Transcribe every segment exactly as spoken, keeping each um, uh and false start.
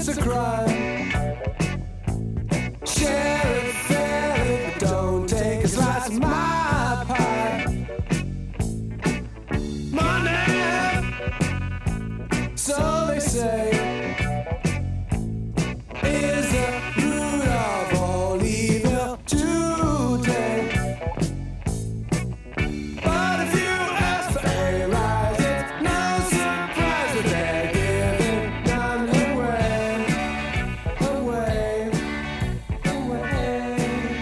it's a crime. Share it fairly, but don't take a slice of my pie. Money, so they say, is the root of all evil today. But if you ask for a rise, it's no surprise that they're giving none away, away, away,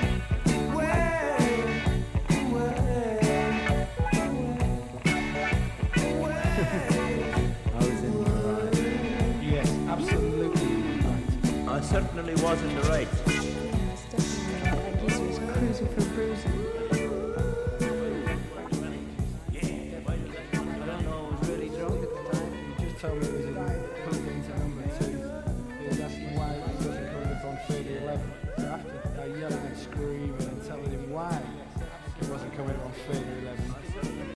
away, I was in the right. Yes, absolutely right. I certainly was in the right. Yes, definitely. Like he was cruising for bruising. I don't know, I was really drunk at the time. He just told me it was in, put it into number two. He was asking why it wasn't coming up on thirty eleven. So after I yelling and screaming and telling him why it wasn't coming up on thirty eleven,